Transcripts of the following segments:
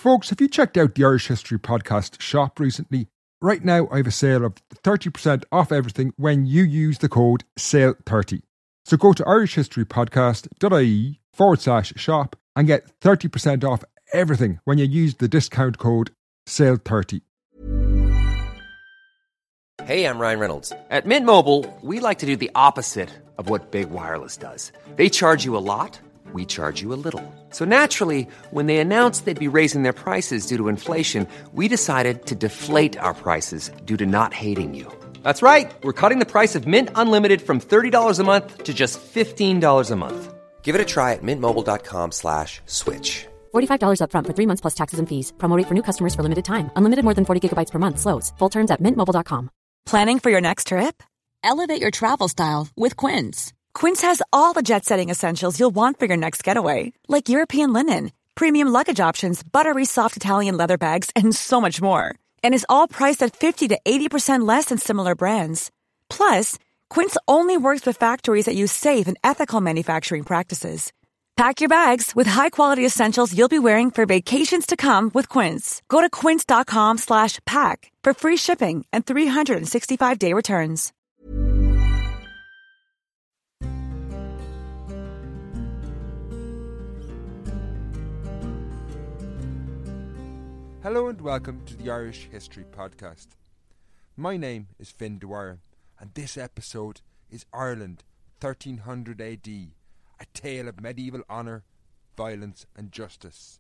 Folks, have you checked out the Irish History Podcast shop recently? Right now, I have a sale of 30% off everything when you use the code SALE30. So go to irishhistorypodcast.ie/shop and get 30% off everything when you use the discount code SALE30. Hey, I'm Ryan Reynolds. At Mint Mobile, we like to do the opposite of what Big Wireless does. They charge you a lot, we charge you a little. So naturally, when they announced they'd be raising their prices due to inflation, we decided to deflate our prices due to not hating you. That's right. We're cutting the price of Mint Unlimited from $30 a month to just $15 a month. Give it a try at mintmobile.com/switch. $45 up front for 3 months plus taxes and fees. Promo rate for new customers for limited time. Unlimited more than 40 gigabytes per month. Slows full terms at mintmobile.com. Planning for your next trip? Elevate your travel style with Quince. Quince has all the jet-setting essentials you'll want for your next getaway, like European linen, premium luggage options, buttery soft Italian leather bags, and so much more. And is all priced at 50 to 80% less than similar brands. Plus, Quince only works with factories that use safe and ethical manufacturing practices. Pack your bags with high-quality essentials you'll be wearing for vacations to come with Quince. Go to quince.com/pack for free shipping and 365-day returns. Hello and welcome to the Irish History Podcast. My name is Finn Dwyer, and this episode is Ireland 1300 AD, a tale of medieval honour, violence and justice.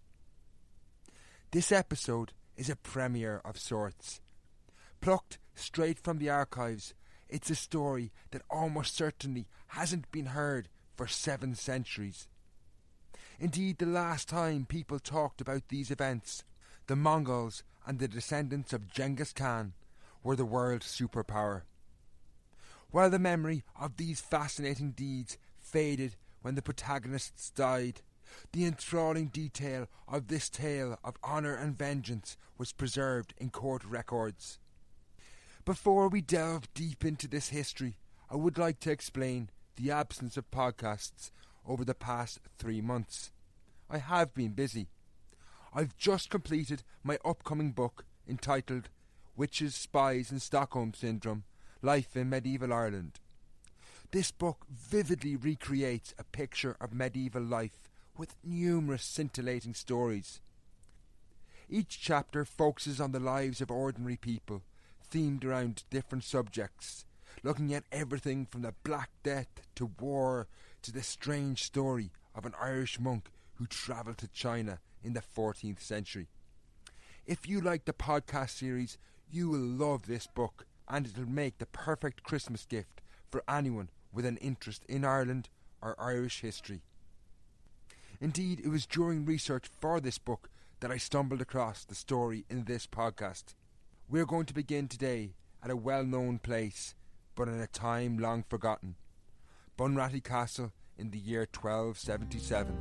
This episode is a premiere of sorts. Plucked straight from the archives, it's a story that almost certainly hasn't been heard for 7 centuries. Indeed, the last time people talked about these events, the Mongols and the descendants of Genghis Khan were the world superpower. While the memory of these fascinating deeds faded when the protagonists died, the enthralling detail of this tale of honour and vengeance was preserved in court records. Before we delve deep into this history, I would like to explain the absence of podcasts over the past 3 months. I have been busy. I've just completed my upcoming book entitled Witches, Spies and Stockholm Syndrome, Life in Medieval Ireland. This book vividly recreates a picture of medieval life with numerous scintillating stories. Each chapter focuses on the lives of ordinary people, themed around different subjects, looking at everything from the Black Death to war to the strange story of an Irish monk who travelled to China in the 14th century. If you like the podcast series, you will love this book, and it'll make the perfect Christmas gift for anyone with an interest in Ireland or Irish history. Indeed, it was during research for this book that I stumbled across the story in this podcast. We're going to begin today at a well-known place, but in a time long forgotten, Bunratty Castle in the year 1277.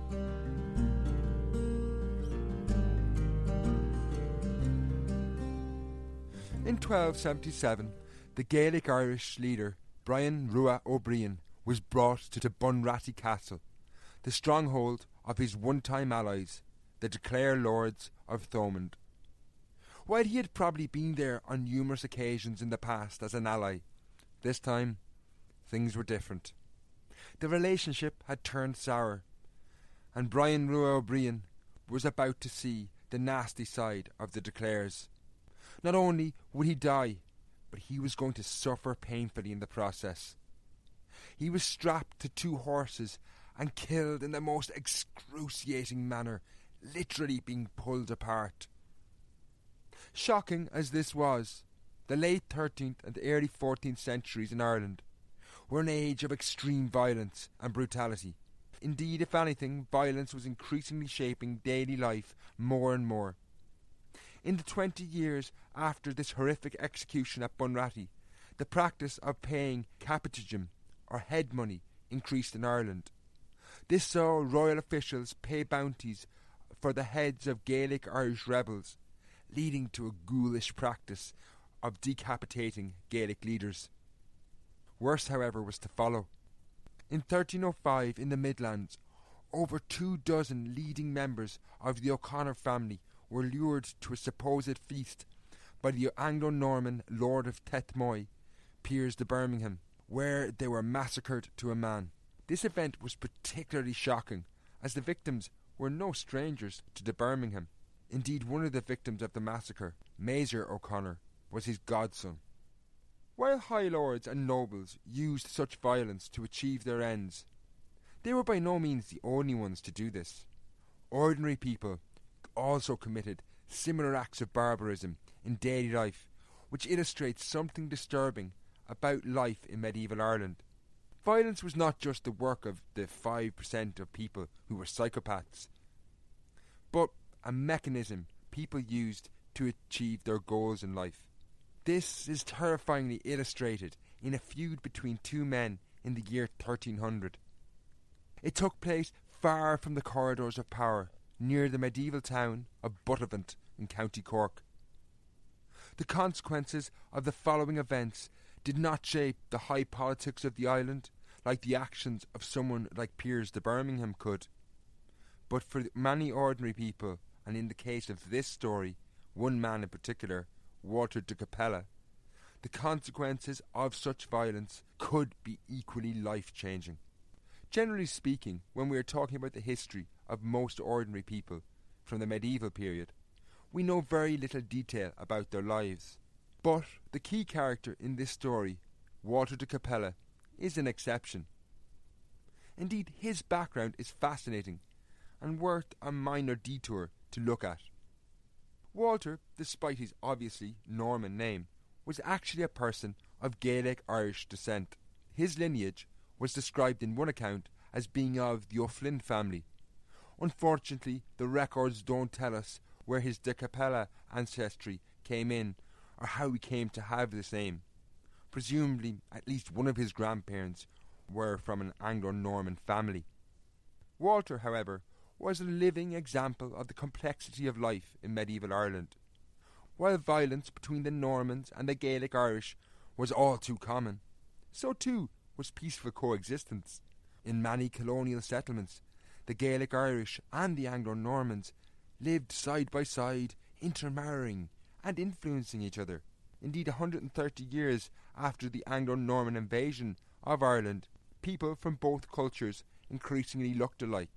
In 1277, the Gaelic Irish leader Brian Rua O'Brien was brought to Bunratty Castle, the stronghold of his one-time allies, the De Clare Lords of Thomond. While he had probably been there on numerous occasions in the past as an ally, this time things were different. The relationship had turned sour, and Brian Rua O'Brien was about to see the nasty side of the De Clares. Not only would he die, but he was going to suffer painfully in the process. He was strapped to 2 horses and killed in the most excruciating manner, literally being pulled apart. Shocking as this was, the late 13th and early 14th centuries in Ireland were an age of extreme violence and brutality. Indeed, if anything, violence was increasingly shaping daily life more and more. In the 20 years after this horrific execution at Bunratty, the practice of paying capitigum, or head money, increased in Ireland. This saw royal officials pay bounties for the heads of Gaelic Irish rebels, leading to a ghoulish practice of decapitating Gaelic leaders. Worse, however, was to follow. In 1305, in the Midlands, over 24 leading members of the O'Connor family were lured to a supposed feast by the Anglo-Norman Lord of Tethmoy, Piers de Birmingham, where they were massacred to a man. This event was particularly shocking, as the victims were no strangers to de Birmingham. Indeed, one of the victims of the massacre, Mazer O'Connor, was his godson. While high lords and nobles used such violence to achieve their ends, they were by no means the only ones to do this. Ordinary people also committed similar acts of barbarism in daily life, which illustrates something disturbing about life in medieval Ireland. Violence was not just the work of the 5% of people who were psychopaths, but a mechanism people used to achieve their goals in life. This is terrifyingly illustrated in a feud between two men in the year 1300. It took place far from the corridors of power, near the medieval town of Buttevant in County Cork. The consequences of the following events did not shape the high politics of the island like the actions of someone like Piers de Birmingham could. But for many ordinary people, and in the case of this story, one man in particular, Walter de Capella, the consequences of such violence could be equally life-changing. Generally speaking, when we are talking about the history of most ordinary people from the medieval period, we know very little detail about their lives. But the key character in this story, Walter de Capella, is an exception. Indeed, his background is fascinating and worth a minor detour to look at. Walter, despite his obviously Norman name, was actually a person of Gaelic Irish descent. His lineage was described in one account as being of the O'Flynn family. Unfortunately, the records don't tell us where his de Capella ancestry came in or how he came to have this name. Presumably, at least one of his grandparents were from an Anglo-Norman family. Walter, however, was a living example of the complexity of life in medieval Ireland. While violence between the Normans and the Gaelic Irish was all too common, so too was peaceful coexistence. In many colonial settlements, the Gaelic Irish and the Anglo-Normans lived side by side, intermarrying and influencing each other. Indeed, 130 years after the Anglo-Norman invasion of Ireland, people from both cultures increasingly looked alike.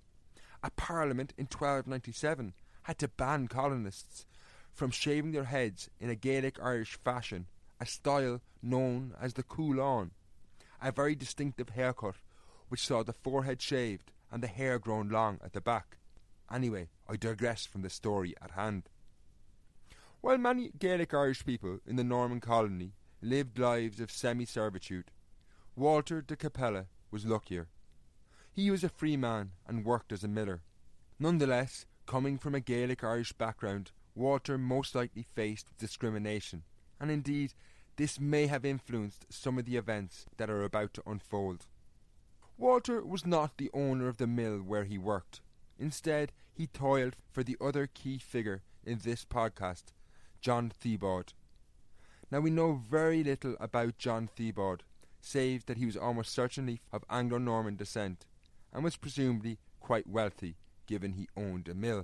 A parliament in 1297 had to ban colonists from shaving their heads in a Gaelic Irish fashion, a style known as the Coulon, a very distinctive haircut which saw the forehead shaved and the hair grown long at the back. Anyway, I digress from the story at hand. While many Gaelic Irish people in the Norman colony lived lives of semi-servitude, Walter de Capella was luckier. He was a free man and worked as a miller. Nonetheless, coming from a Gaelic Irish background, Walter most likely faced discrimination, and indeed this may have influenced some of the events that are about to unfold. Walter was not the owner of the mill where he worked. Instead, he toiled for the other key figure in this podcast, John Theobald. Now, we know very little about John Theobald, save that he was almost certainly of Anglo-Norman descent, and was presumably quite wealthy, given he owned a mill.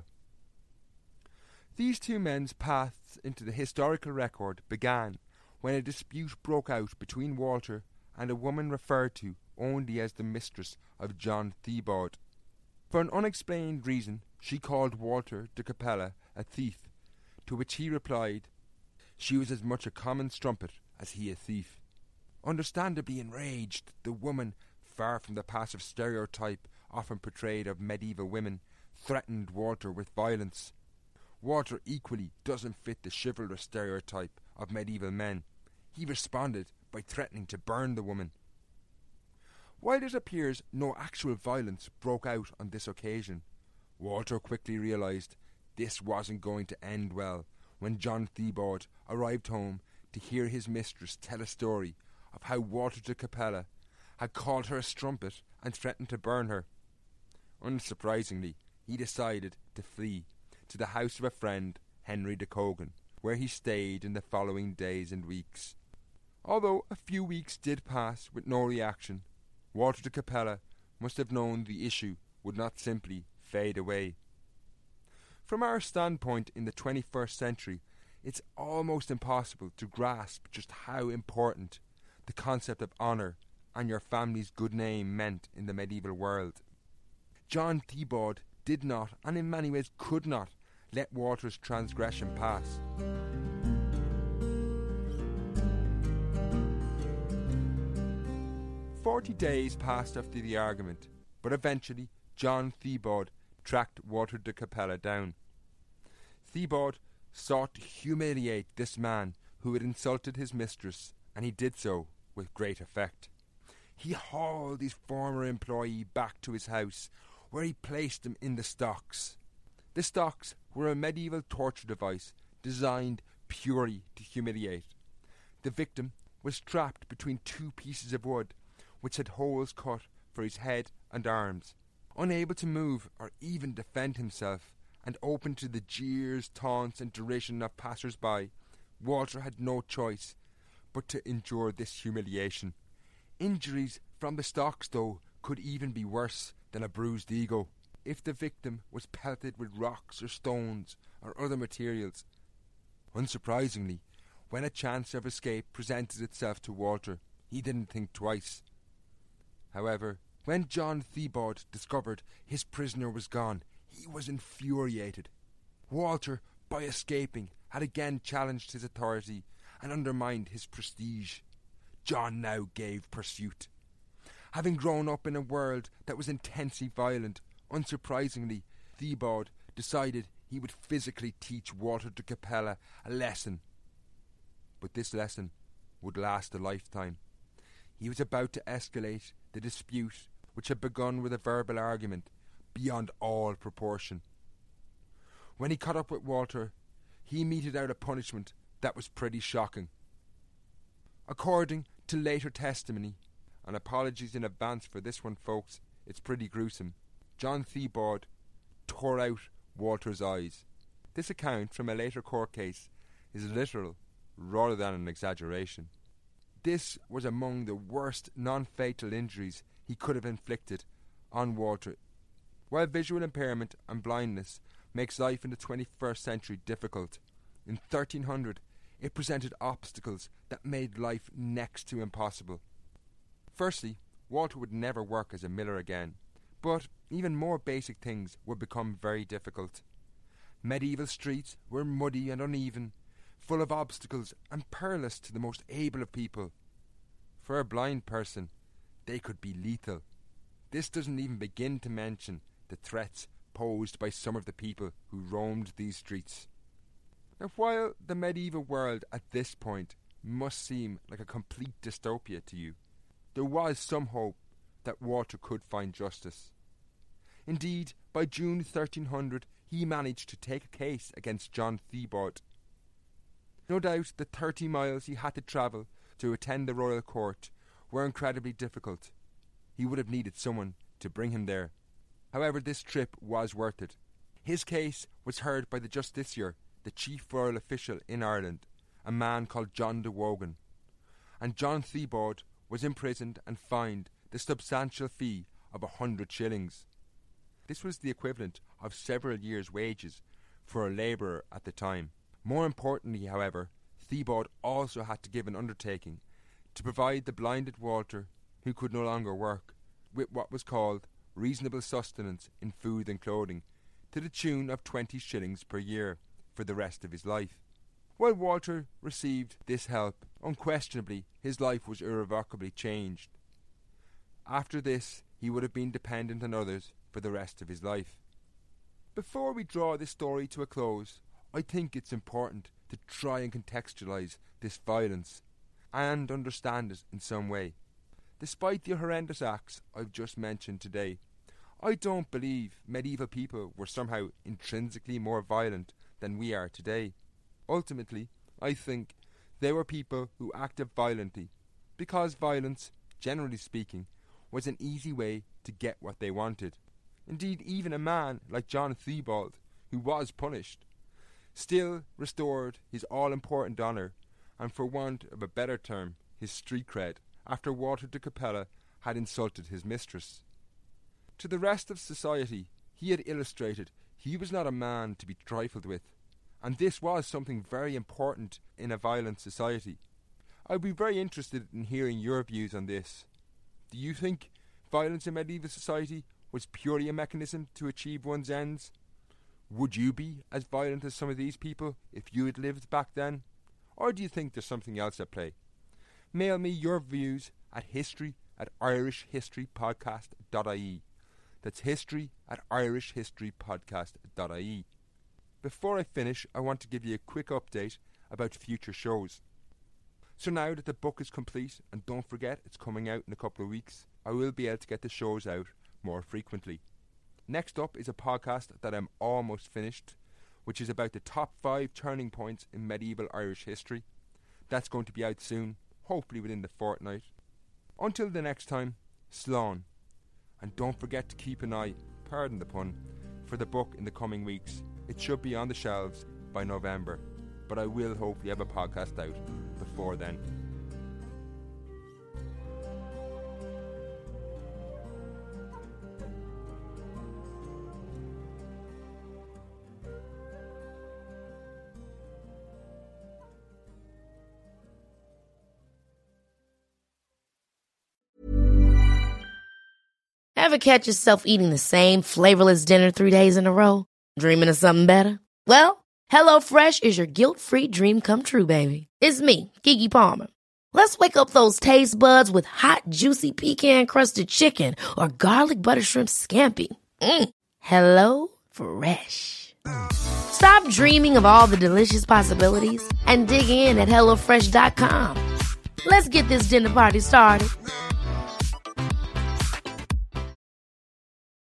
These two men's paths into the historical record began when a dispute broke out between Walter and a woman referred to only as the mistress of John Theobald. For an unexplained reason, she called Walter de Capella a thief, to which he replied she was as much a common strumpet as he a thief. Understandably enraged, the woman, far from the passive stereotype often portrayed of medieval women, threatened Walter with violence. Walter equally doesn't fit the chivalrous stereotype of medieval men. He responded by threatening to burn the woman. While it appears no actual violence broke out on this occasion, Walter quickly realised this wasn't going to end well when John Theobald arrived home to hear his mistress tell a story of how Walter de Capella had called her a strumpet and threatened to burn her. Unsurprisingly, he decided to flee to the house of a friend, Henry de Cogan, where he stayed in the following days and weeks. Although a few weeks did pass with no reaction, Walter de Capella must have known the issue would not simply fade away. From our standpoint in the 21st century, it's almost impossible to grasp just how important the concept of honour and your family's good name meant in the medieval world. John Thibaud did not, and in many ways could not, let Walter's transgression pass. "40 days passed after the argument, but eventually John Thibaud tracked Walter de Capella down. Thibaud sought to humiliate this man who had insulted his mistress, and he did so with great effect. He hauled his former employee back to his house, where he placed him in the stocks. The stocks were a medieval torture device designed purely to humiliate. The victim was trapped between two pieces of wood, which had holes cut for his head and arms. Unable to move or even defend himself, and open to the jeers, taunts and derision of passers-by, Walter had no choice but to endure this humiliation. Injuries from the stocks, though, could even be worse than a bruised ego, if the victim was pelted with rocks or stones or other materials. Unsurprisingly, when a chance of escape presented itself to Walter, he didn't think twice. However, when John Thibaud discovered his prisoner was gone, he was infuriated. Walter, by escaping, had again challenged his authority and undermined his prestige. John now gave pursuit. Having grown up in a world that was intensely violent, unsurprisingly, Thibaud decided he would physically teach Walter de Capella a lesson. But this lesson would last a lifetime. He was about to escalate the dispute, which had begun with a verbal argument, beyond all proportion. When he caught up with Walter, he meted out a punishment that was pretty shocking. According to later testimony, and apologies in advance for this one, folks, it's pretty gruesome, John Thibaud tore out Walter's eyes. This account from a later court case is literal rather than an exaggeration. This was among the worst non-fatal injuries he could have inflicted on Walter. While visual impairment and blindness makes life in the 21st century difficult, in 1300 it presented obstacles that made life next to impossible. Firstly, Walter would never work as a miller again, but even more basic things would become very difficult. Medieval streets were muddy and uneven, full of obstacles and perilous to the most able of people. For a blind person, they could be lethal. This doesn't even begin to mention the threats posed by some of the people who roamed these streets. Now, while the medieval world at this point must seem like a complete dystopia to you, there was some hope that Walter could find justice. Indeed, by June 1300, he managed to take a case against John Thibaud. No doubt the 30 miles he had to travel to attend the royal court were incredibly difficult. He would have needed someone to bring him there. However, this trip was worth it. His case was heard by the justiciar, the chief royal official in Ireland, a man called John de Wogan, and John Thibaud was imprisoned and fined the substantial fee of 100 shillings. This was the equivalent of several years' wages for a labourer at the time. More importantly, however, Thibaud also had to give an undertaking to provide the blinded Walter, who could no longer work, with what was called reasonable sustenance in food and clothing, to the tune of 20 shillings per year for the rest of his life. While Walter received this help, unquestionably his life was irrevocably changed. After this, he would have been dependent on others for the rest of his life. Before we draw this story to a close, I think it's important to try and contextualise this violence and understand it in some way. Despite the horrendous acts I've just mentioned today, I don't believe medieval people were somehow intrinsically more violent than we are today. Ultimately, I think they were people who acted violently because violence, generally speaking, was an easy way to get what they wanted. Indeed, even a man like John Thibaud, who was punished, still restored his all-important honour, and for want of a better term, his street cred, after Walter de Capella had insulted his mistress. To the rest of society, he had illustrated He was not a man to be trifled with, and this was something very important in a violent society. I'd be very interested in hearing your views on this. Do you think violence in medieval society was purely a mechanism to achieve one's ends? Would you be as violent as some of these people if you had lived back then? Or do you think there's something else at play? Mail me your views at history@irishhistorypodcast.ie. That's history@irishhistorypodcast.ie. Before I finish, I want to give you a quick update about future shows. So now that the book is complete, and don't forget it's coming out in a couple of weeks, I will be able to get the shows out more frequently. Next up is a podcast that I'm almost finished, which is about the top 5 turning points in medieval Irish history. That's going to be out soon, hopefully within the fortnight. Until the next time, slán. And don't forget to keep an eye, pardon the pun, for the book in the coming weeks. It should be on the shelves by November, but I will hopefully have a podcast out before then. Ever catch yourself eating the same flavorless dinner 3 days in a row? Dreaming of something better? Well, HelloFresh is your guilt-free dream come true, baby. It's me, Keke Palmer. Let's wake up those taste buds with hot, juicy pecan-crusted chicken or garlic butter shrimp scampi. HelloFresh. Stop dreaming of all the delicious possibilities and dig in at HelloFresh.com. Let's get this dinner party started.